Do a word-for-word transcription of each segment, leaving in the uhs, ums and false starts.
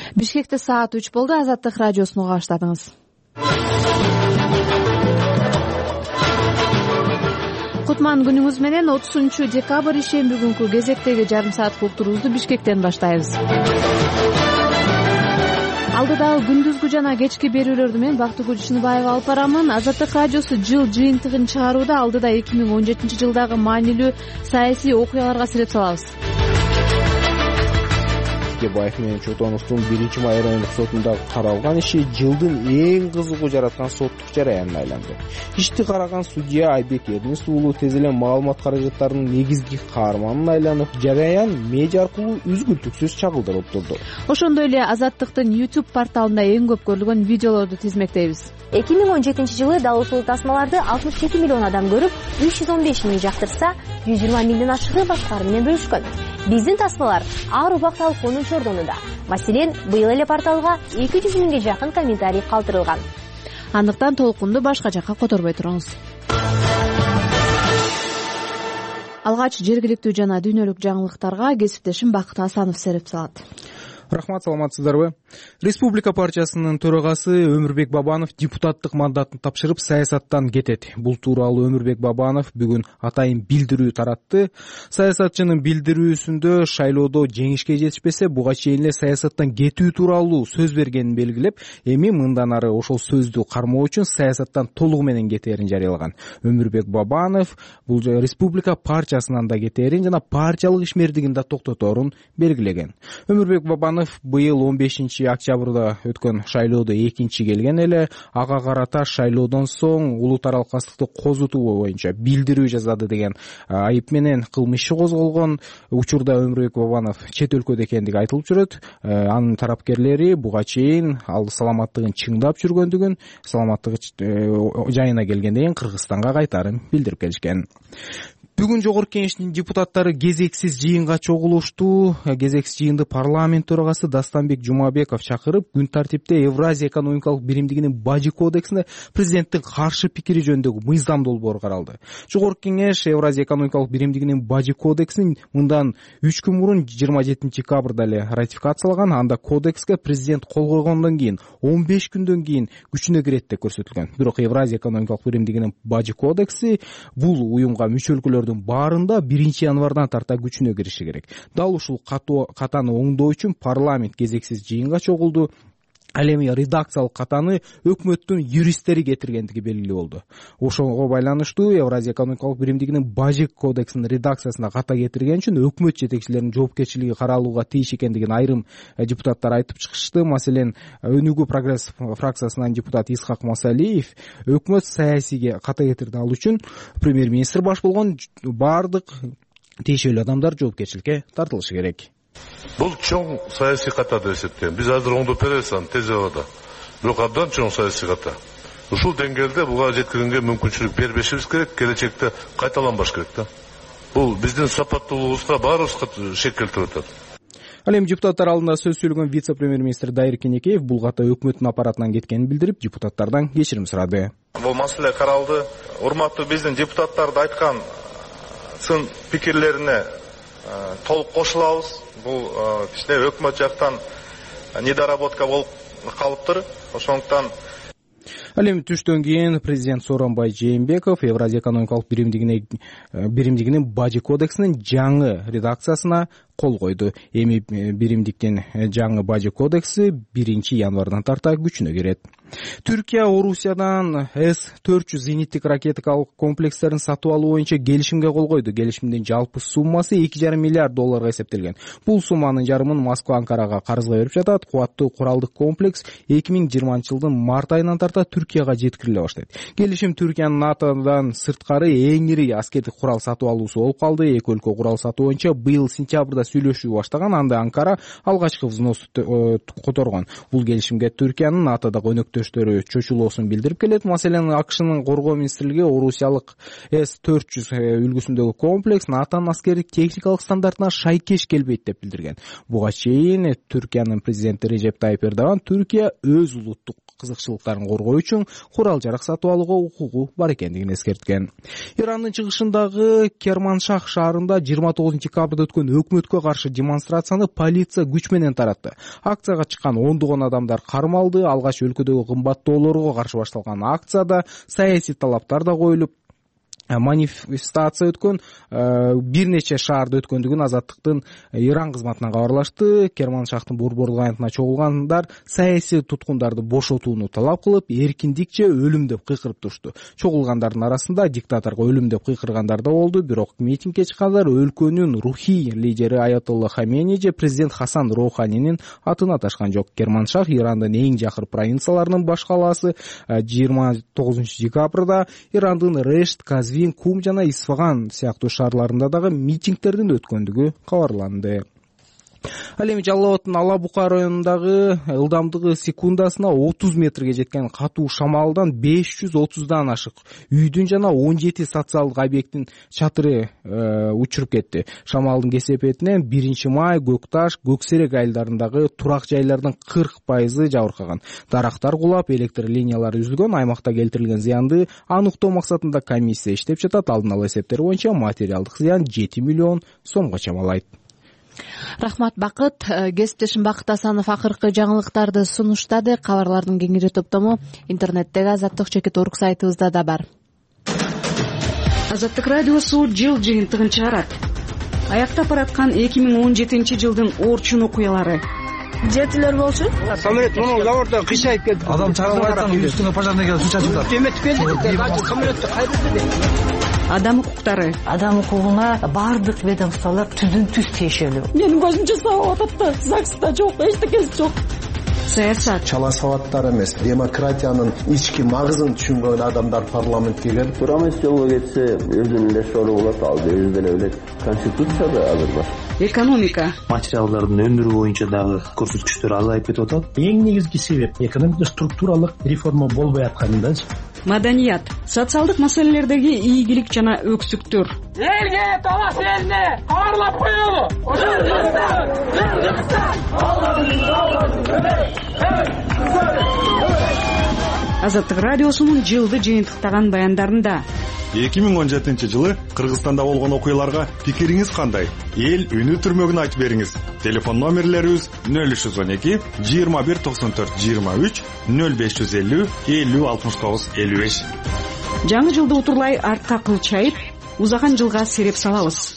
Бишкекте саат үч болду. Азаттык радиосуну уга баштадыңыз. Кутман күнүңүз менен. отузунчу декабрь ишемби күнкү кезектеги жарым сааттык уктуруубузду Бишкектен баштайбыз. Алдыдагы күндүзгү жана кечки берүүлөрдү мен Бактыгүл Чыныбаева алып барамын. Азаттык радиосу жыл жыйынтыгын чыгарууда алдыда эки миң он жетинчи жылдагы маанилүү саясий окуяларга сиреп салабыз. Баев менен Чотоновдун биринчи май райондук сотунда каралган иши жылдын эң кызыгуу жараткан соттук жараянына айланды. Ишти караган судья Айбек Эрнис уулу тез эле маалымат каражаттарынын негизги каарманына айланып, жараян медиа аркылуу үзгүлтүксүз чагылдырып турду. Ошондой эле Азаттыктын YouTube порталында эң көп көрүлгөн видеолорду тизмектейбиз. эки миң он жетинчи жылы дал ушул тасмаларды алтымыш жети миллион адам көрүп, үч жүз он беш миң жактырса, жүз жыйырма миңден ашыгы башкалары менен бөлүшкөн. Биздин тасмалар ар убак талкуунун чордонунда. Маселен, быйыл эле порталга эки жүз миңге жакын комментарий калтырылган. Андыктан толкунду башка жакка которбой туруңуз. Алгач жергиликтүү жана дүйнөлүк жаңылыктарга кесиптешим Бакыт Асанов сереп салат. Рахмат, саламатсыздарбы? Республика партиясынын төрагасы Өмүрбек Бабанов депутаттык мандатын тапшырып саясаттан кетет. Бул тууралуу Өмүрбек Бабанов бүгүн атайын билдирүү таратты. Саясатчынын билдирүүсүндө шайлоодо жеңишке жетишпесе, буга чейин эле саясаттан кетүү тууралуу сөз бергенин белгилеп, эми мындан ары ошол сөздү кармоо үчүн саясаттан толугу менен кетээрин жарыялаган. Өмүрбек Бабанов бул республика партиясынан да кетээрин жана партиялык ишмердигин да токтоторун белгилеген. Өмүрбек Бабанов быйыл он бешинчи октябрда өткөн шайлоодо экинчи келген эле. Ага карата шайлоодон соң улут аралыкчылыкты козутуу боюнча билдирүү жазады деген айып менен кылмыш иши козголгон. Учурда Өмүрбек Бабанов чет өлкөдө экендиги айтылып жүрөт. Анын тарапкерлери буга чейин ал саламаттыгын чыңдап жүргөндүгүн, саламаттыгы жайына келгенден кийин Кыргызстанга кайтарын билдирип келишкен. Бүгүн Жогорку Кеңештин депутаттары кезексиз жыйынга чогулушту. Кезексиз жыйынды парламент төрагасы Дастанбек Жумабеков чакырып, күн тартипте Евразия экономикалык биримдигинин бажы кодексине президенттин каршы пикири жөнүндөгү мыйзам долбоору каралды. Жогорку Кеңеш Евразия экономикалык биримдигинин бажы кодексин мындан үч күн мурун жыйырма жетинчи декабрда эле ратификациялаган. Анда кодекске президент кол койгондон кийин он беш күндөн кийин күчүнө кирет деп көрсөтүлгөн. Бирок Евразия экономикалык биримдигинин бажы кодекси бул уюмга мүчө өлкөлөр баарында биринчи январдан тарта күчүнө кириши керек. Дал ушул катаны оңдоо үчүн парламент кезексиз жыйынга чогулду. Ал эми редакциялык катаны өкмөттүн юристтери кетиргендиги белгилүү болду. Ошого байланыштуу Евразия экономикалык биримдигинин бажы кодексинин редакциясына ката кетирген үчүн өкмөт жетекчилеринин жоопкерчилиги каралууга тийиш экендигин айрым депутаттар айтып чыгышты. Маселен, Өнүгүү прогресс фракциясынан депутат Исхак Масалиев өкмөт саясийге ката кетирди. Ал үчүн премьер-министр баш болгон баардык тиешелүү адамдар жоопкерчиликке тартылышы керек. Бул чоң саясий ката деп эсептейм. Биз азыр оңдоп беребиз аны тез арада. Бирок абдан чоң саясий ката. Ушул деңгээлде буга жеткирүүгө мүмкүнчүлүк бербешибиз керек, келечекте кайталанбаш керек да. Бул биздин сапаттуулугубузга баарыбызга шек келтирип атат. Ал эми депутаттар алдында сөз сөйлөгөн вице-премьер-министр Дайыр Кенекеев бул ката өкмөттүн аппаратынан кеткенин билдирип, депутаттардан кечирим сурады. Бул маселе каралды. Урматтуу биздин депутаттарды айткан сын пикирлерине толук кошулабыз. Бул кичине өкмөт жактан недоработка болуп калыптыр. Ошондуктан Ал эми түштөн кийин президент Сооронбай Жээнбеков Евразия экономикалык биримдигине биримдигинин бажы кодексинин жаңы редакциясына кол койду. Эми биримдиктин жаңы бажы кодекси биринчи январдан тарта күчүнө кирет. Түркия Орусиядан эс төрт жүз зениттик ракетикалык комплекстерин сатып алуу боюнча келишимге кол койду. Келишимдин жалпы суммасы эки жарым миллиард долларга эсептелген. Бул сумманын жарымын Москва Анкарага карызга берип жатат. Кубаттуу куралдык комплекс эки миң жыйырманчы жылдын март айынан тарта Түркияга жеткириле баштайт. Келишим Түркиянын НАТОдан сырткары эң ири аскердик курал сатып алуусу болуп калды. Эки өлкө курал сатуу боюнча быйыл сентябрда сүйлөшүү баштаган. Анда Анкара алгачкы взносты которгон. Бул келишимге Түркиянын НАТОдогу өнөктөштөрү чочулоосун билдирип келет. Маселен, АКШнын коргоо министрлиги орусиялык эс төрт жүз үлгүсүндөгү комплекс НАТОнун аскердик техникалык стандартына шайкеш келбейт деп билдирген. Буга чейин Түркиянын президенти Режеп Тайып Эрдоган Түркия өз улуттук кызыкчылыктарын коргоо үчүн соң курал жарак сатып алууга укугу бар экендигин эскерткен. Ирандын чыгышындагы Керманшах шаарында жыйырма тогузунчу декабрда өткөн өкмөткө каршы демонстрацияны полиция күч менен таратты. Акцияга чыккан ондогон адамдар кармалды. Алгач өлкөдөгү кымбаттоолорго каршы башталган акцияда саясий талаптар да коюлуп, манифестация өткөн, бир нече шаарда өткөндүгүн Азаттыктын Иран кызматынан кабарлашты. Керманшахтын борборлук аянтына чогулгандар саясий туткундарды бошотууну талап кылып, эркиндикче өлүм деп кыйкырып турушту. Чогулгандардын арасында диктаторго өлүм деп кыйкыргандар да болду, бирок митингге чыккандар өлкөнүн рухий лидери Аятолла Хамени же президент Хасан Роуханинин атын аташкан жок. Керманшах Ирандын эң жакыр провинцияларынын баш калаасы. жыйырма тогузунчу декабрда Ирандын Решт, Казвин, Кум жана Исфаган сыяктуу шаарларында дагы митингдердин өткөндүгү кабарланды. Ал эми Жалал Абадтын Ала Бука районундагы ылдамдыгы секундасына отуз метрге жеткен катуу шамалдан беш жүз отуздан ашык үйдүн жана он жети социалдык объекттин чатыры э, учуруп кетти. Шамалдын кесепетинен биринчи май, Көкташ, Көксерек айылдарындагы турак жайлардын кырк пайызы жабыркаган. Дарактар кулап, электр линиялары үзүлгөн. Аймакта келтирилген зыянды аныктоо максатында комиссия иштеп жатат. Алдын ала эсептер боюнча материалдык зыян жети миллион сомго чамалайт. Рахмат Бакыт. Кесиптешим Бакыт Асанов акыркы жаңылыктарды сунуштады. Кабарлардын кеңири топтому интернеттеги азаттык чекит орг сайтыбызда да бар. Азаттык радиосу жыл жыйынтыгын чыгарат. Аяктап бараткан эки миң он жетинчи жылдын Орчун окуялары. Жетилер болчу. Самолет муну заводдон кыйшайып кетти. Адам чагылган үй үстүнө пожарный келип суу чачып жатат. Эметип келди. Самолетти кайдырды. Адам укуктары. Адам укугуна бардык ведомстволор түздүн түз тиешелүү. Менин көзүмчө сабап атат да, ЗАГСта жок, эчтекеси жок. Саясат. Чала сабаттар эмес, демократиянын ички магызын түшүнгөн адамдар парламентке келип, турамыз жолго кетсе өзүнүн эле шору болот, ал өзү деле билет. Конституцияда азыр бар. Экономика. Материалдардын өндүрүү боюнча дагы көрсөткүчтөр азайып кетип атат. Эң негизги себеп экономик структуралык реформа болбой атканында. Маданият. Социалдык маселелердеги ийгилик жана өксүктөр. Элге талаш элне каарлап коелу. Азаттык радиосунун жылды жыйынтыктаган баяндарында эки миң он жетинчи жылы Кыргызстанда болгон окуяларга пикириңиз кандай? Эл үнү түрмөгүн айтып бериңиз. Телефон номерлерибиз нөл үч жүз он эки жыйырма бир токсон төрт жыйырма үч, нөл беш жүз элүү элүү алтымыш тогуз элүү беш. Жаңы жылды утурлай артка кылчайып, узаган жылга сереп салабыз.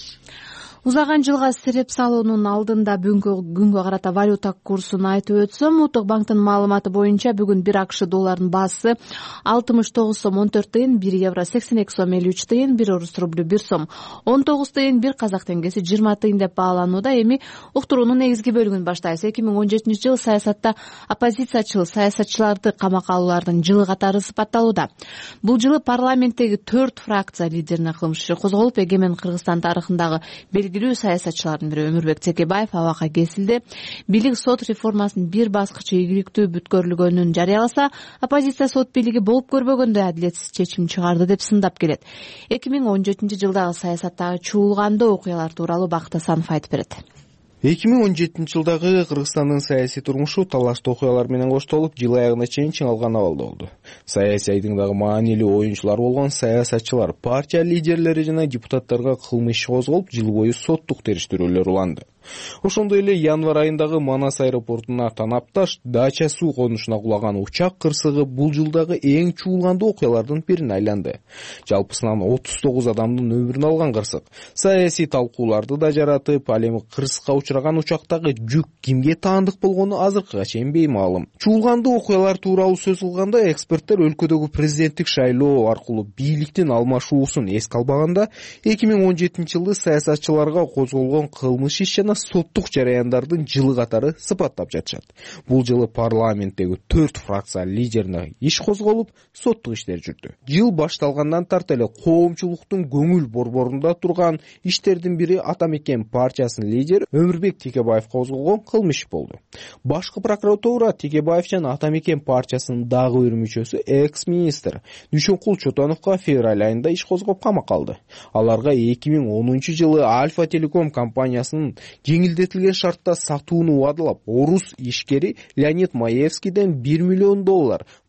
Узаган жылга сереп салуунун алдында бүгүнкү күнгө карата валюта курсун айтып өтсөм, Улуттук банктын маалыматы боюнча бүгүн бир АКШ долларынын баасы алтымыш тогуз сом он төрт тыйын, бир евро сексен эки сом элүү үч тыйын, бир орус рублю бир сом он тогуз тыйын, бир казак теңгеси жыйырма тыйын деп бааланууда. Эми уктуруунун негизги бөлүгүн баштайбыз. эки миң он жетинчи жыл саясатта оппозициячыл саясатчыларды камакка алуулардын жылы катары сыпатталууда. Бул жылы парламенттеги төрт фракция лидерине кылмыш иши козголуп, эгемен Кыргызстан тарыхындагы белгилүү саясатчылардын бири Өмүрбек Текебаев абакка кесилди. Бийлик сот реформасынын бир баскычы ийгиликтүү бүткөрүлгөнүн жарыяласа, оппозиция сот бийлиги болуп көрбөгөндөй адилетсиз чечим чыгарды деп сындап келет. эки миң он жетинчи жылдагы саясаттагы чуулгандуу окуялар тууралуу Бакыт Асанов айтып берет. эки миң он жетинчи жылдагы Кыргызстандын саясий турмушу талаштуу окуялар менен коштолуп, жыл аягына чейин чыңалган абалда болду. Саясий айдыңдагы маанилүү оюнчулар болгон саясатчылар, партия лидерлери жана депутаттарга кылмыш иши козголуп, жыл бою соттук териштирүүлөр уланды. Ошондой эле январь айындагы Манас аэропортуна Танапташ дача суу конушуна кулаган учак кырсыгы бул жылдагы эң чуулгандуу окуялардын бирине айланды. Жалпысынан отуз тогуз адамдын өмүрүн алган кырсык саясий талкууларды да жаратып, ал эми кырсыкка учураган учактагы жүк кимге таандык болгону азыркыга чейин беймаалым. Чуулгандуу окуялар тууралуу сөз кылганда, эксперттер өлкөдөгү президенттик шайлоо аркылуу бийликтин алмашуусун эске албаганда, эки миң он жетинчи жылды саясатчыларга козголгон кылмыш иш жана соттук жараяндардын жылы катары сыпаттап жатышат. Бул жылы парламенттеги төрт фракция лидерине иш козголуп, соттук иштер жүрдү. Жыл башталгандан тарта эле коомчулуктун көңүл борборунда турган иштердин бири Атамекен партиясынын лидери Өмүрбек Текебаев козголгон кылмыш болду. Башкы прокуратура Текебаев жана Атамекен партиясынын дагы бир мүчөсү экс-министр Дүйшөнкул Чотоновго февраль айында иш козгоп камакка алды. Аларга эки миң онунчу жылы Альфа Телеком компаниясынын жеңилдетилген шартта сатууну убадалап, орус ишкери Леонид Маевскийден бир миллион доллар,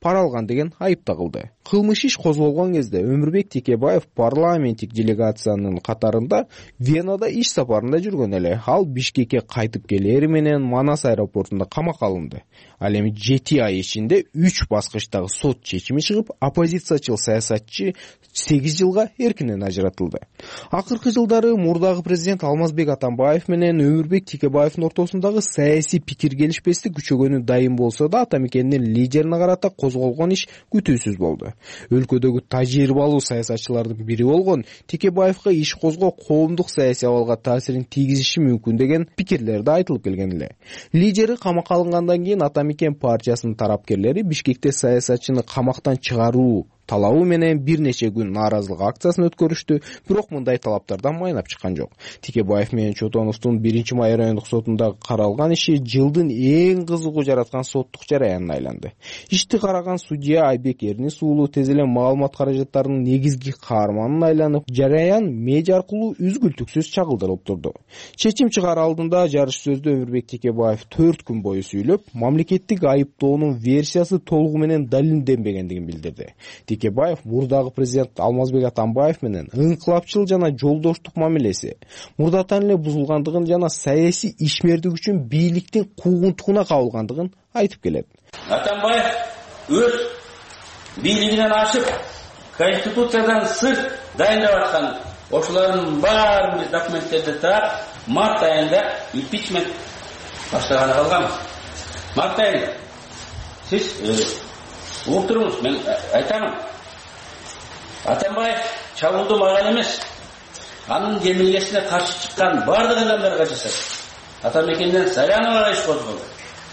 пара алган деген айып тагылды. Кылмыш иш козголгон кезде Өмүрбек Текебаев парламенттик делегациянын катарында Венада иш сапарында жүргөн эле. Ал Бишкекке кайтып келери менен Манас аэропортунда камакка алынды. Ал эми жети ай ичинде үч баскычтагы сот чечими чыгып, оппозициячыл саясатчы сегиз жылга эркинен ажыратылды. Акыркы жылдары мурдагы президент Алмазбек Атамбаев менен Өмүрбек Текебаевдин ортосундагы саясий пикир келишпестик күчөгөнү дайым болсо да, Атамекендин лидерине карата козголгон иш күтүүсүз болду. Өлкөдөгү тажрыйбалуу саясатчылардын бири болгон Текебаевга иш козгоо коомдук саясий абалга таасирин тийгизиши мүмкүн деген пикирлер да айтылып келген эле. Лидери камакка алынгандан кийин Атамекен партиясынын тарапкерлери Бишкекте саясатчыны камактан чыгаруу талабы менен бир нече күн нааразылык акциясын өткөрүштү, бирок мындай талаптардан майнап чыккан жок. Текебаев менен Чотоновдун биринчи май райондук сотунда каралган иши жылдын эң кызыгуу жараткан соттук жараянына айланды. Ишти караган судья Айбек Эрнис уулу тез эле маалымат каражаттарынын негизги каарманына айланып, жараян медиа аркылуу үзгүлтүксүз чагылдырылып турду. Чечим чыгаар алдында жарыш сөздө Өмүрбек Текебаев төрт күн бою сүйлөп, мамлекеттик айыптоонун версиясы толугу менен далилденбегендигин билдирди. Текебаев мурдагы президент Алмазбек Атамбаев менен ыңкылапчыл жана жолдоштук мамилеси мурдатан эле бузулгандыгын жана саясий ишмердик үчүн бийликтин куугунтугуна кабылгандыгын айтып келет. Атамбаев өз бийлигинен ашып, конституциядан сырт дайындап аткан ошолордун баарын биз документтерди таап, март айында импичмент баштаганы калганбыз. Март айында сиз угуп туруңуз, мен айтамын. Атамбаев чабуулду мага эмес, анын жемилгесине каршы чыккан бардык адамдарга жасады. Атамекенден Саляновага иш козголду.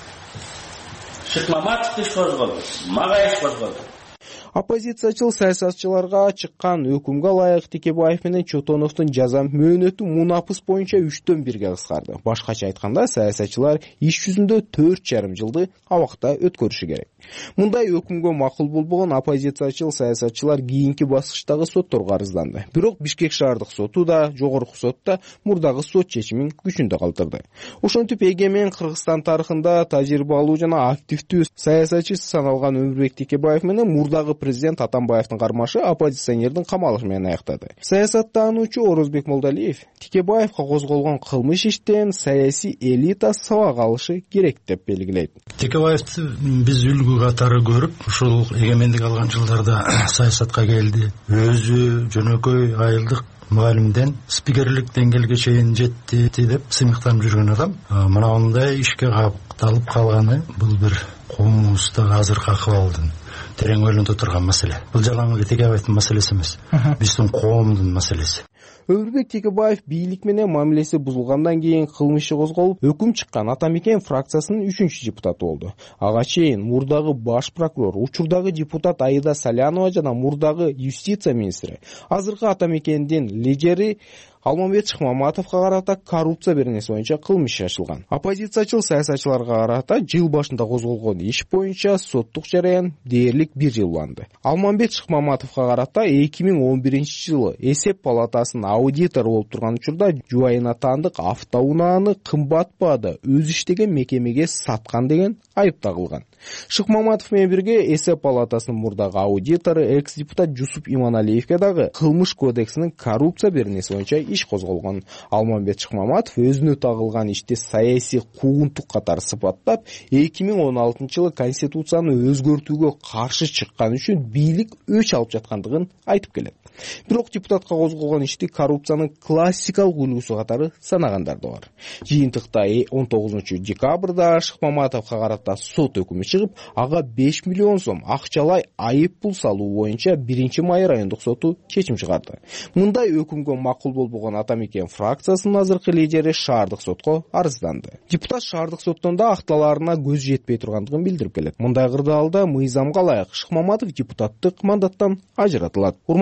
Шыкмаматов иш козголду, мага иш козголду. Оппозициячыл саясатчыларга чыккан өкүмгө ылайык Текебаев менен Чотоновдун жаза мөөнөтү мунапыс боюнча үчтөн бирге кыскарды. Башкача айтканда, саясатчылар иш жүзүндө төрт жарым жылды абакта өткөрүшү керек. Мындай өкүмгө макул болбогон оппозициячыл саясатчылар кийинки баскычтагы сотторго арызданды. Бирок Бишкек шаардык соту да, жогорку сот да мурдагы сот чечимин күчүндө калтырды. Ошентип эгемен Кыргызстан тарыхында тажрыйбалуу жана активдүү саясатчы саналган Өмүрбек Текебаев менен мурдагы президент Атамбаевдин кармашы оппозиционердин камалышы менен аяктады. Саясаттануучу Орозбек Молдалиев Текебаевга козголгон кылмыш иштен саясий элита сабак алышы керек деп белгилейт. Текебаевди биз үлгү катары көрүп, ушул эгемендик алган жылдарда саясатка келди. Өзү жөнөкөй айылдык мугалимден спикерлик деңгээлге чейин жетти деп сыймыктанып жүргөн адам. Мына мындай ишке капталып калганы бул бир коомубуздагы азыркы акыбалдын терең ойлонто турган маселе. Бул жалаң эле Текебаевдин маселеси эмес, биздин коомдун маселеси. Өмүрбек Текебаев бийлик менен мамилеси бузулгандан кийин кылмышы козголуп, өкүм чыккан Атамекен фракциясынын үчүнчү депутаты болду. Ага чейин мурдагы баш прокурор, учурдагы депутат Аида Салянова жана мурдагы юстиция министри, азыркы Атамекендин лидери Алмамбет Шыкмаматовго карата коррупция беренеси боюнча кылмыш ачылган. Оппозициячыл саясатчыларга карата жыл башында козголгон иш боюнча соттук жараян дээрлик бир жыл уланды. Алмамбет Шыкмаматовго карата эки миң он биринчи жылы эсеп палатасынын аудитору болуп турган учурда жубайына таандык автоунааны кымбат баада өз иштеген мекемеге саткан деген айып тагылган. Шыкмаматов менен бирге эсеп палатасынын мурдагы аудитору экс-депутат Жусуп Иманалиевге дагы кылмыш кодексинин коррупция беренеси боюнча иш козголгон. Алмамбет Шыкмаматов өзүнө тагылган ишти саясий куугунтук катары сыпаттап, эки миң он алтынчы жылы конституцияны өзгөртүүгө каршы чыккан үчүн бийлик өч алып жаткандыгын айтып келет. Бирок депутатка козголгон ишти коррупциянын классикалык үлгүсү катары санагандар да бар. Жыйынтыкта он тогузунчу декабрда Шыкмаматовго карата сот өкүмү чыгып, ага беш миллион сом акчалай айып пул салуу боюнча биринчи май райондук соту чечим чыгарды. Мындай өкүмгө макул болбогон Атамекен фракциясынын азыркы лидери шаардык сотко арызданды. Депутат шаардык соттон да акталарына көз жетпей тургандыгын билдирип келет. Мындай кырдаалда мыйзамга ылайык Шыкмаматов депутаттык мандаттан ажыратылат. Урматтуу Азаттык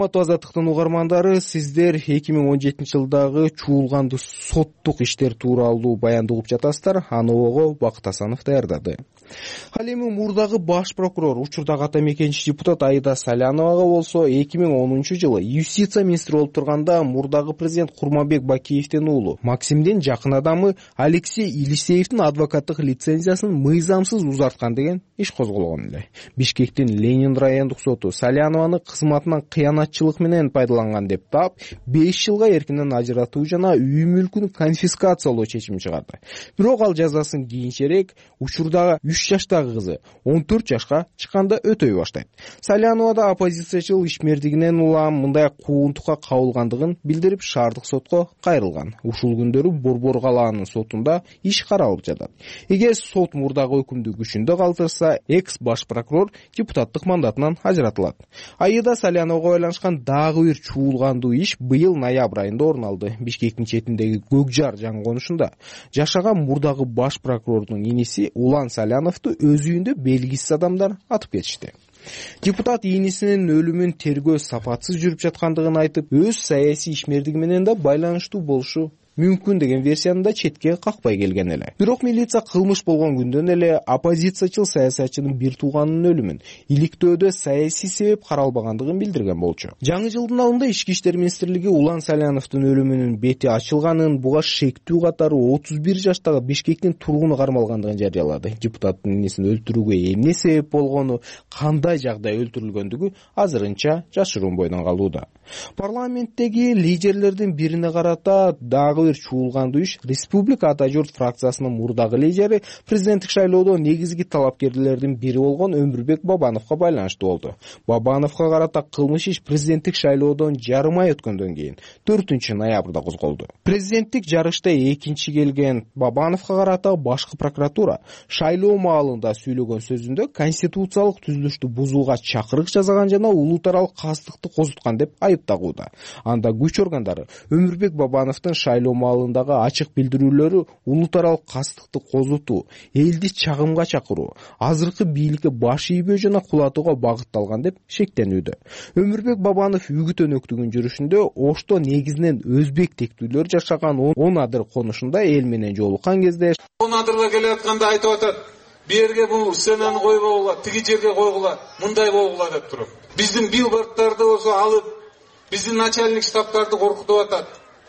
азаттыктын угармандары, сиздер эки миң он жетинчи жылдагы чуулгандуу соттук иштер тууралуу баянды угуп жатасыздар. Аны ого Бакыт Асанов даярдады. Ал эми мурдагы баш прокурор, учурдагы ата мекенчи депутат Аида Саляновага болсо эки миң онунчу жылы юстиция министри болуп турганда мурдагы президент Курманбек Бакиевдин уулу Максимдин жакын адамы Алексей Елисеевдин адвокаттык лицензиясын мыйзамсыз узарткан деген иш козголгон эле. Бишкектин Ленин райондук соту Салянованы кызматынан кыянатчылык менен пайдаланган деп таап, беш жылга эркинен ажыратуу жана үй мүлкүн конфискациялоо чечими чыгарды. Бирок ал жазасын кийинчерээк учурдагы үч жаштагы кызы он төрт жашка чыкканда өтөй баштайт. Салянова да оппозициячыл ишмердигинен улам мындай куугунтукка кабылгандыгын билдирип, шаардык сотко кайрылган. Ушул күндөрү Борбор калаанын сотунда иш каралып жатат. Эгер сот мурдагы өкүмдү күчүндө калтырса, экс баш прокурор депутаттык мандатынан ажыратылат. Аида Саляновага байланышкан дагы бир чуулгандуу иш быйыл ноябрь айында орун алды. Бишкектин четиндеги Көкжар жаңы конушунда жашаган мурдагы баш прокурордун иниси Улан Саляновду өз үйүндө белгисиз адамдар атып кетишти. Депутат ийнисинин өлүмүн тергөө сапатсыз жүрүп жаткандыгын айтып, өз саясий ишмердиги менен да байланыштуу болушу мүмкүн деген версияны да четке какпай келген эле. Бирок милиция кылмыш болгон күндөн эле оппозициячыл саясатчынын бир тууганынын өлүмүн иликтөөдө саясий себеп каралбагандыгын билдирген болчу. Жаңы жылдын алдында Ички иштер министрлиги Улан Саляновдун өлүмүнүн бети ачылганын, буга шектүү катары отуз бир жаштагы Бишкектин тургуну кармалгандыгын жарыялады. Депутаттын инесин өлтүрүүгө эмне себеп болгону, кандай жагдай өлтүрүлгөндүгү азырынча жашыруун бойдон калууда. Парламенттеги лидерлердин бирине карата дагы бир чуулгандуу иш Республика Ата журт фракциясынын мурдагы лидери, президенттик шайлоодо негизги талапкерлердин бири болгон Өмүрбек Бабановго байланыштуу болду. Бабановго карата кылмыш иш президенттик шайлоодон жарым ай өткөндөн кийин төртүнчү ноябрда козголду. Президенттик жарышта экинчи келген Бабановго карата башкы прокуратура шайлоо маалында сүйлөгөн сөзүндө конституциялык түзүлүштү бузууга чакырык жасаган жана улутаралык кастыкты козуткан деп айыптагууда. Анда күч органдары Өмүрбек Бабановдун шайлоо маалындагы ачык билдирүүлөрү улутаралык кастыкты козутуу, элди чагымга чакыруу, азыркы бийликке баш ийбөө жана кулатууга багытталган деп шектенүүдө. Өмүрбек Бабанов үгүт өнөктүгүн жүрүшүндө Ошто негизинен өзбек тектүүлөр жашаган он адыр конушунда эл менен жолуккан кезде он адырга келе атканда айтып атат: "Берге бул сценаны койгула, тиги жерге койгула, мындай болгула" деп туруп. Биздин билбордтарды болсо алып, биздин начальник штабтарды коркутуп атат.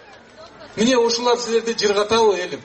Міне ушулар силерди жыргатабы элим?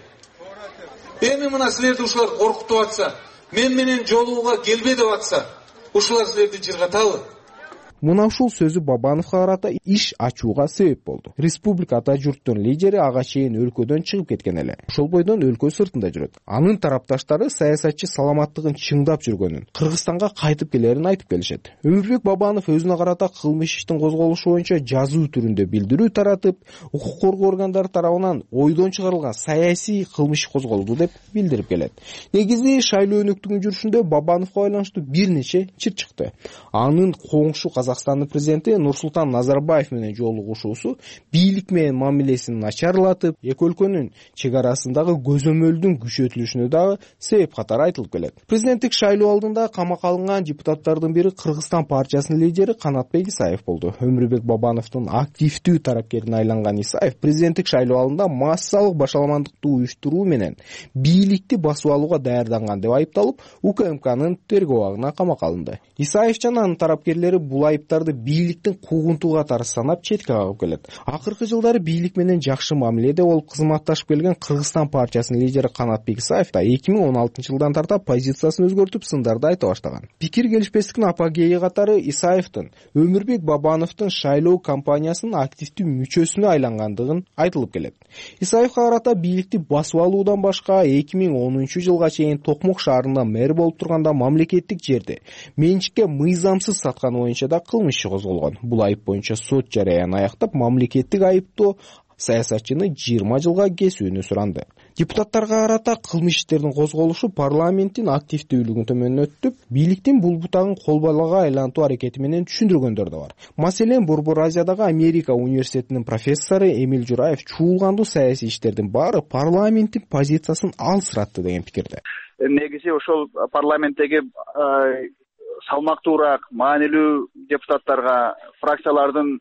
Эми мына силерди ушулар коркутуп атса, мен менен жолууга келбе деп атса, ушулар силерди жыргатабы? Мына ушул сөзү Бабановго карата иш ачууга себеп болду. Республика Ата журттун лидери ага чейин өлкөдөн чыгып кеткен эле. Ошол бойдон өлкө сыртында жүрөт. Анын тарапташтары саясатчы саламаттыгын чыңдап жүргөнүн, Кыргызстанга кайтып келерин айтып келишет. Өмүрбек Бабанов өзүнө карата кылмыш иштин козголушу боюнча жазуу түрүндө билдирүү таратып, укук коргоо органдары тарабынан ойдон чыгарылган саясий кылмыш козголду деп билдирип келет. Негизи шайлоо өнөктүгүн жүрүшүндө Бабановго байланыштуу бир нече чыр чыкты. Анын коңшу Казакстандын президенти Нурсултан Назарбаев менен жолугушуусу бийлик менен мамилесин начарлатып, эки өлкөнүн чек арасындагы көзөмөлдүн күчөтүлүшүнө дагы себеп катары айтылып келет. Президенттик шайлоо алдында камакка алынган депутаттардын бири Кыргызстан партиясынын лидери Канатбек Исаев болду. Өмүрбек Бабановдун активдүү тарапкерине айланган Исаев президенттик шайлоо алдында массалык башаламандыкты уюштуруу менен бийликти басып алууга даярданган деп айыпталып, УКМКнын тергөө абагына камакка алынды. Исаев жана анын тарапкерлери бул айыптарды бийликтин куугунтуу катары санап четке кагып келет. Акыркы жылдары бийлик менен жакшы мамиледе болуп кызматташып келген Кыргызстан партиясынын лидери Канатбек Исаев да эки миң он алтынчы жылдан тарта позициясын өзгөртүп, сындарды айта баштаган. Пикир келишпестиктин апогейи катары Исаевдин Өмүрбек Бабановдун шайлоо кампаниясынын активдүү мүчөсүнө айлангандыгын айтылып келет. Исаевга карата бийликти басып алуудан башка эки миң онунчу жылга чейин Токмок шаарында мэр болуп турганда мамлекеттик жерди менчикке мыйзамсыз сатканы боюнча да кылмыш иши козголгон. Бул айып боюнча сот жарыян аяктап, мамлекеттик айыптоо саясатчыны жыйырма жылга кесүүнү суранды. Депутаттарга карата кылмыш иштердин козголушу парламенттин активдүүлүгүн төмөндөтүп, бийликтин бул бутагын кол балага айлантуу аракети менен түшүндүргөндөр да бар. Маселен, Борбор Азиядагы Америка университетинин профессору Эмил Жураев чуулгандуу саясий иштердин баары парламенттин позициясын алсыратты деген пикирде. Негизи ошол парламенттеги салмактуураак, маанилүү депутаттарга, фракциялардын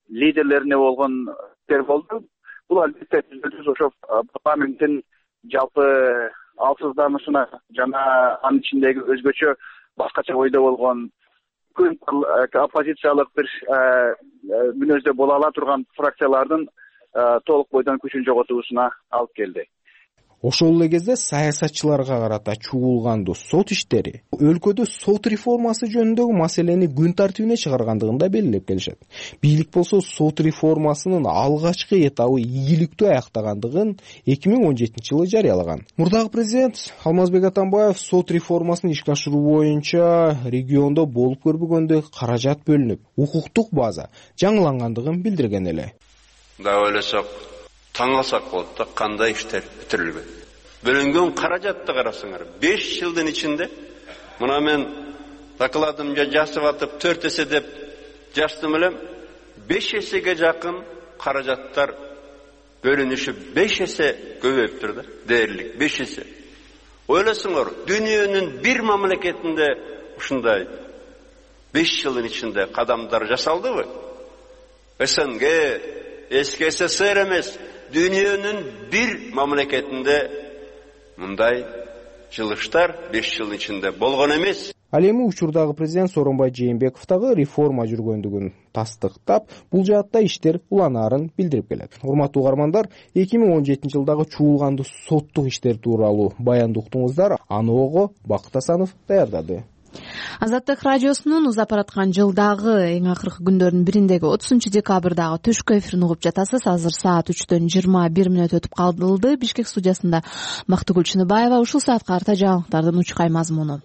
лидерлерине болгон пикир болду. Бул албетте түзүлүш ошо парламенттин жалпы алсызданышына жана анын ичиндеги өзгөчө башкача ойдо болгон күн оппозициялык бир мүнөздө боло ала турган фракциялардын толук бойдон күчүн жоготуусуна алып келди. Ошол эле кезде саясатчыларга карата чугулгандуу сот иштери өлкөдө сот реформасы жөнүндөгү маселени күн тартибине чыгаргандыгын да белгилеп келишет. Бийлик болсо сот реформасынын алгачкы этабы ийгиликтүү аяктагандыгын эки миң он жетинчи жылы жарыялаган. Мурдагы президент Алмазбек Атамбаев сот реформасын ишке ашыруу боюнча региондо болуп көрбөгөндөй каражат бөлүнүп, укуктук база жаңылангандыгын билдирген эле. Да ойлосок, таң алсак болот да кандай иштер бүтүрүлгөн. Бөлүнгөн каражатты карасаңар, беш жылдын ичинде мына мен докладымда жазып атып төрт эсе деп жаздым элем, беш эсеге жакын каражаттар бөлүнүшүп беш эсе көбөйүптүр да, дээрлик беш эсе. Ойлосоңор, дүйнөнүн бир мамлекетинде ушундай беш жылдын ичинде кадамдар жасалдыбы? СНГ, эски СССР эмес, дүйнөнүн бир мамлекетинде мындай жылыштар беш жыл ичинде болгон эмес. Ал эми учурдагы президент Сооронбай Жээнбеков дагы реформа жүргөндүгүн тастыктап, бул жаатта иштер уланаарын билдирип келет. Урматтуу угармандар, эки миң он жетинчи жылдагы чуулгандуу соттук иштер тууралуу баянды уктуңуздар. Аны ого Бакыт Асанов даярдады. Азаттык радиосунун узап бараткан жылдагы эң акыркы күндөрдүн бириндеги отузунчу декабрдагы түшкү эфирин угуп жатасыз. Азыр саат үчтөн жыйырма бир мүнөт өтүп калды. Бишкек студиясында Мактыгүл Чыныбаева. Ушул саатка карата жаңылыктардын учкай мазмуну.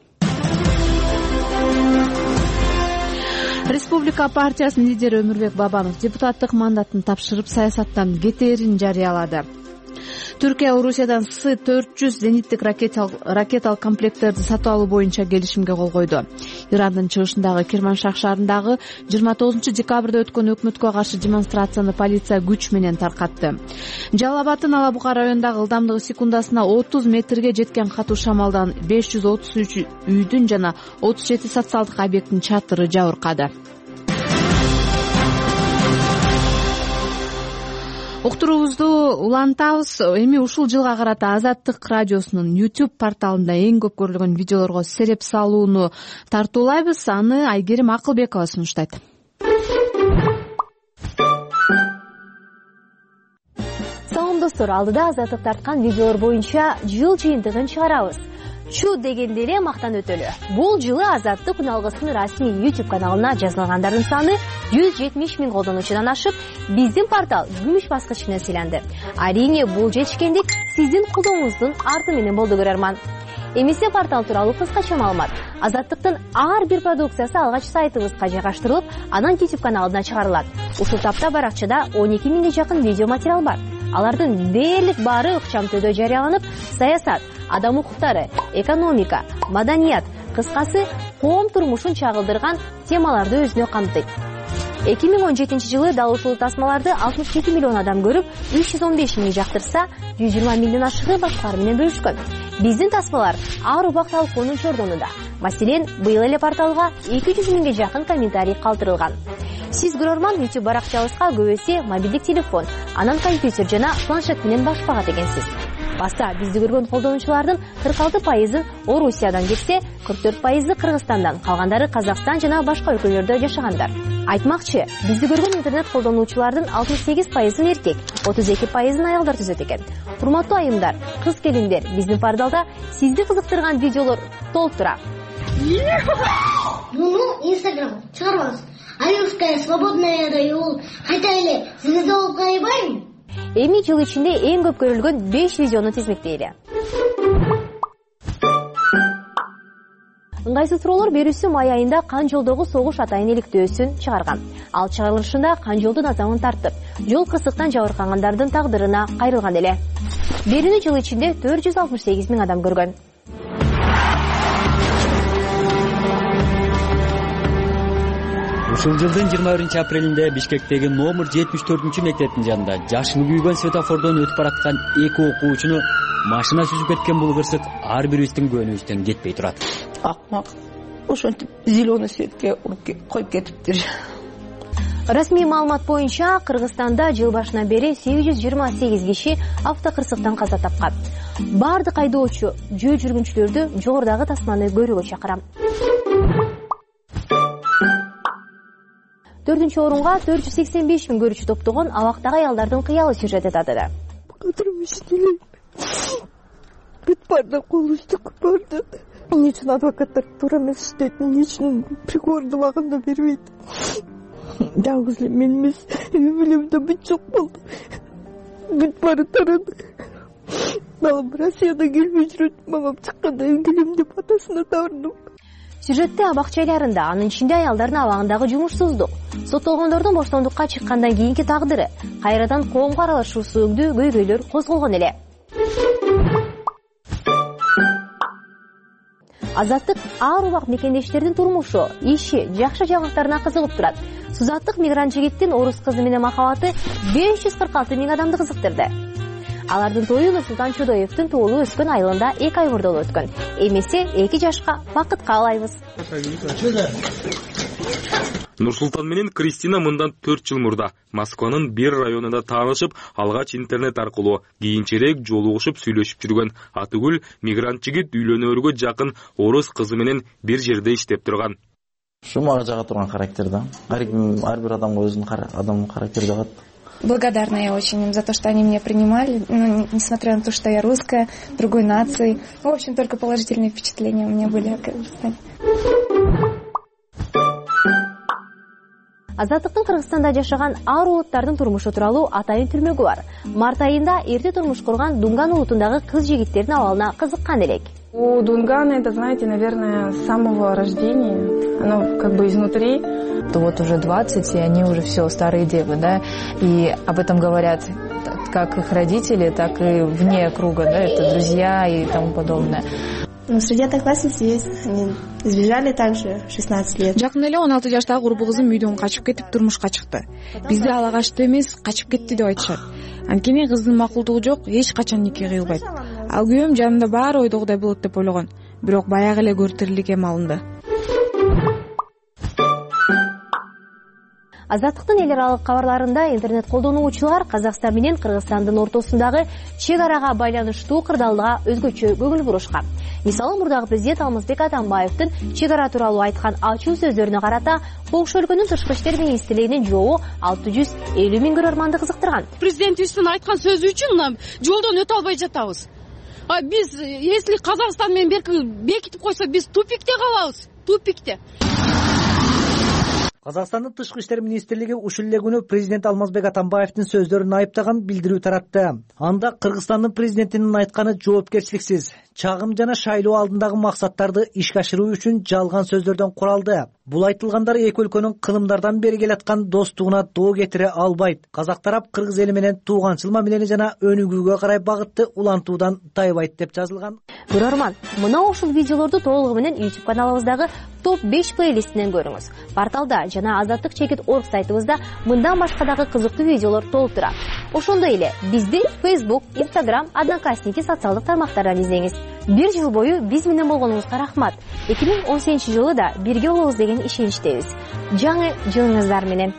Республика партиясынын лидери Өмүрбек Бабанов депутаттык мандатын тапшырып, саясаттан кетээрин жарыялады. Түркия Орусиядан С төрт жүз зениттик ракеталык комплекттерди сатып алуу боюнча келишимге кол койду. Ирандын чыгышындагы Кирманшах шаарындагы жыйырма тогузунчу декабрда өткөн өкмөткө каршы демонстрацияны полиция күч менен таркатты. Жалал Абадтын Ала Бука районундагы ылдамдыгы секундасына отуз метрге жеткен катуу шамалдан беш жүз отуз үч үйдүн жана отуз жети социалдык объекттин чатыры жабыркады. Уктуруубузду улантабыз. Эми ушул жылга карата Азаттык радиосунун YouTube порталында эң көп көрүлгөн видеолорго сереп салууну тартуулайбыз. Аны Айгерим Акылбекова сунуштайт. Салам достор, алдыда Азаттык тарткан видеолор боюнча жыл жыйынтыгын чыгарабыз. Чу дегендере мактан өтөлү. Бул жылы Азаттык үналгысынын расмий YouTube каналына жазылгандардын саны жүз жетимиш миң колдонуучудан ашып, биздин портал күмүш баскычына сыйланды. Арийне бул жетишкендик сиздин колдооңуздун арты менен болду, көрөрман. Эмесе портал тууралуу кыскача маалымат. Азаттыктын ар бир продукциясы алгач сайтыбызга жайгаштырылып, анан YouTube каналына чыгарылат. Ушул тапта баракчада он эки миңге жакын видео материал бар. Алардын дээрлик баары ыкчам түрдө жарыяланып, саясат, адам укуктары, экономика, маданият, кыскасы коом турмушун чагылдырган темаларды өзүнө камтыйт. эки миң он жетинчи жылы дал ушул тасмаларды алтымыш эки миллион адам көрүп, үч жүз он беш миң жактырса, жүз жыйырма миңден ашыгы башкалар менен бөлүшкөн. Биздин тасмалар ар убак талкуунун чордонунда. Маселен, быйыл эле порталга эки жүз миңге жакын комментарий калтырылган. Сиз көрөрман YouTube баракчабызга көп эсе мобилдик телефон, анан компьютер жана планшет менен башпагат экенсиз. Баса бизди көргөн колдонуучулардын кырк алты пайызы Орусиядан кетсе, кырк төрт пайызы Кыргызстандан, калгандары Казакстан жана башка өлкөлөрдө жашагандар. Айтмакчы, бизди көргөн интернет колдонуучулардын алтымыш сегиз пайызын эркек, отуз эки пайызын аялдар түзөт экен. Урматтуу айымдар, кыз келиндер, биздин порталда сизди кызыктырган видеолор толуп турат. Муну Инстаграм чыгарабыз. Аюшка свободная район. Кайта эле сизде болуп кайбайбы? Эми жыл ичинде эң көп көрүлгөн беш видеону тизмектейли. Ыңгайсыз суроолор берүүсү май айында Кан жолдогу согуш атайын иликтөөсүн чыгарган. Ал чыгарылышында Кан жолдун азабын тартып, жол кысыктан жабыркагандардын тагдырына кайрылган эле. Берүүнү жыл ичинде төрт жүз алтымыш сегиз миң адам көргөн. Ушул жылдын жыйырма биринчи апрелинде Бишкектеги номер жетимиш төртүнчү мектептин жанында жашыны күйгөн светофордон өтүп бараткан эки окуучуну машина сүзүп кеткен бул кырсык ар бирибиздин көңүлүбүздөн кетпей турат. Акмак ошентип зеленый светке коюп кетиптир. Расмий маалымат боюнча Кыргызстанда жыл башынан бери сегиз жүз жыйырма сегиз киши автокырсыктан каза тапкан. Бардык айдоочу, жөө жүргүнчүлөрдү жогорудагы тасманы көрүүгө чакырам. төртүнчү орунга төрт жүз сексен беш миң көрүүчү топтогон Абактагы аялдардын кыялы сюжети татыды. Кадырым иштелейм. Бүт бардык колуштук барды. Эмне үчүн адвокаттар туура эмес иштейт, эмне үчүн приговорду убагында бербейт? Жалгыз эле мен эмес, үй бүлөмдө бүт жок болду. Бүт баары тарады. Балам Россияда келбей жүрөт, мамам чыкканда келем деп атасына табардым. Сюжетте абакча айларында, анын ичинде аялдардын абагындагы жумушсуздук, соттолгондордун боштондукка чыккандан кийинки тагдыры, кайрадан коомго аралашуусу өңдүү көйгөйлөр козголгон эле. Азаттык ар убак мекендештердин турмушу, иши, жакшы жаңылыктарына кызыгып турат. Сузаттык мигрант жигиттин орус кызы менен махабаты беш жүз кырк алты миң адамды кызыктырды. Алардын тою Нурсултан Чудоевдин туулуу өскөн айылында эки ай мурда өткөн. Эмесе эки жашка бакытка алайбыз. Нурсултан менен Кристина мындан төрт жыл мурда Москванын бир районунда таанышып, алгач интернет аркылуу, кийинчерээк жолугушуп сүйлөшүп жүргөн. Атыгүл мигрант жигит үйлөнөөргө жакын орус кызы менен бир жерде иштеп турган. Ушу мага жага турган характер да. Ар бир адамга өзүнүн адамдын характери жагат. Благодарна я очень им за то, что они меня принимали, ну, несмотря на то, что я русская, другой нации. В общем, только положительные впечатления у меня были о Кыргызстане. Азаттыктын Кыргызстанда жашаган ар улуттардын турмушу тууралуу атайын түрмөгү бар. Март айында эрте турмуш курган Дунган улутундагы кыз жигиттердин абалына кызыккан элек. У Дунгана это, знаете, наверное, с самого рождения, оно как бы изнутри. Вот уже двадцать, и они уже все старые девы, да, и об этом говорят как их родители, так и вне круга, да, это друзья и тому подобное. Ну, среди одноклассниц есть, они сбежали также шестнадцать лет. Жакында эле он алты жаштагы курбу кызым үйдөн качып кетип турмушка чыкты. Бизде ала качты эмес, качып кетти деп айтышат. Анткени кыздын макулдугу жок, эч качан нике кыйлбайт. Ал күйөөм жанымда баары ойдогудай болот деп ойлогон, бирок баягы эле көртүрүлүк эм алынды. Азаттыктын эл аралык кабарларында интернет колдонуучулар Казакстан менен Кыргызстандын ортосундагы чек арага байланыштуу кырдаалга өзгөчө көңүл бурушкан. Мисалы, мурдагы президент Алмазбек Атамбаевдин чек ара тууралуу айткан ачуу сөздөрүнө карата Коңшу өлкөнүн тышкы иштер министрлигинин жообу алты жүз элүү миң көрөрманды кызыктырган. Президентибиздин айткан сөзү үчүн жолдон өтө албай жатабыз. А биз, если Казакстан менен бекитип койсо, биз тупикте калабыз, тупикте. Казакстандын тышкы иштер министрлиги ушул эле күнү президент Алмазбек Атамбаевдин сөздөрүн айыптаган билдирүү таратты. Анда Кыргызстандын президентинин айтканы жоопкерчиликсиз, чагым жана шайлоо алдындагы максаттарды ишке ашыруу үчүн жалган сөздөрдөн куралды. Бул айтылгандар эки өлкөнүн кылымдардан бери келаткан достугуна доо кетире албайт. Казак тарап кыргыз эли менен тууганчыл мамилени жана өнүгүүгө карай багытты улантуудан тайбайт деп жазылган. Көрөрман, мына ушул видеолорду толугу менен YouTube каналыбыздагы топ беш плейлистинен көрүңүз. Порталда жана Азаттык чекит точка орг сайтыбызда мындан башка дагы кызыктуу видеолор толуп турат. Ошондой эле бизди Facebook, Instagram, Одноклассники социалдык тармактардан издеңиз. Бир жыл бою биз менен болгонуңузга рахмат. эки миң он сегизинчи жылы да бирге болобуз деген ишеничтебиз. Жаңы жылыңыздар менен.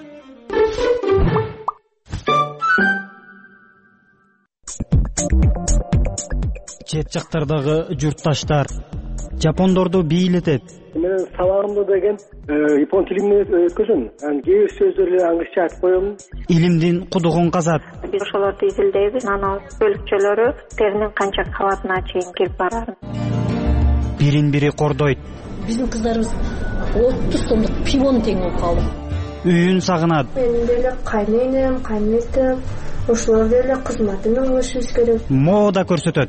Чет жактардагы журтташтар жапондорду бийлетет. Мен сабагымда деген япон тилинде өткөзөм. Анан кээ бир сөздөрдү англисче айтып коем. Илимдин кудугун казат. Биз ошолорду изилдейбиз. Анан бөлүкчөлөрү теринин канча кабатына чейин келип барат. Бирин-бири кордойт. Биздин кыздарыбыз отуз сомдук пивону тең болуп калды. Үйүн сагынат. Мен деле кайненем, кайнетем, ошолор деле кызматына алышыбыз керек. Мода көрсөтөт.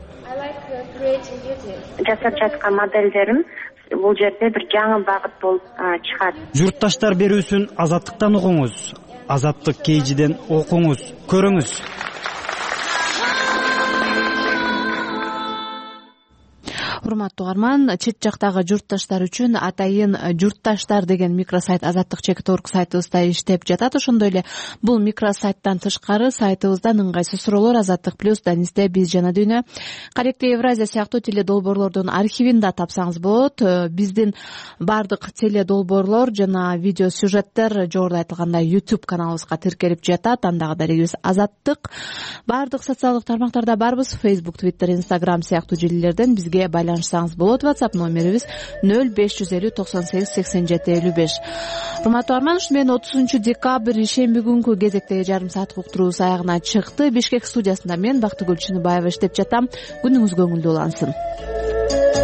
Жасап жаткан моделдерим бул жерде бир жаңы багыт болуп чыгат. Журтташтар берүүсүн Азаттыктан угуңуз. Азаттык кейжиден окуңуз, көрүңүз. урматтуу угарман, чет жактагы журтташтар үчүн атайын журтташтар деген микросайт азаттык чекит орг сайтыбызда иштеп жатат. Ошондой эле бул микросайттан тышкары сайтыбыздан ыңгайсыз суроолор азаттык плюс, данисте биз жана дүйнө, Каректе Евразия сыяктуу теледолбоорлордун архивин да тапсаңыз болот. Биздин баардык теледолбоорлор жана видео сюжеттер жогоруда айтылгандай YouTube каналыбызга тиркелип жатат. Андагы дарегибиз азаттык. Баардык социалдык тармактарда барбыз. Facebook, Twitter, Instagram сыяктуу желилерден бизге байланышсаңыз болот. WhatsApp номерибиз нөл беш жүз элүү токсон сегиз сексен жети элүү беш. Урматтуу арман, ушу менен отузунчу декабрь ишемби күнкү кезектеги жарым сааттык уктуруубуз аягына чыкты. Бишкек студиясында мен Бактыгүл Чыныбаева иштеп жатам. Күнүңүз көңүлдүү улансын.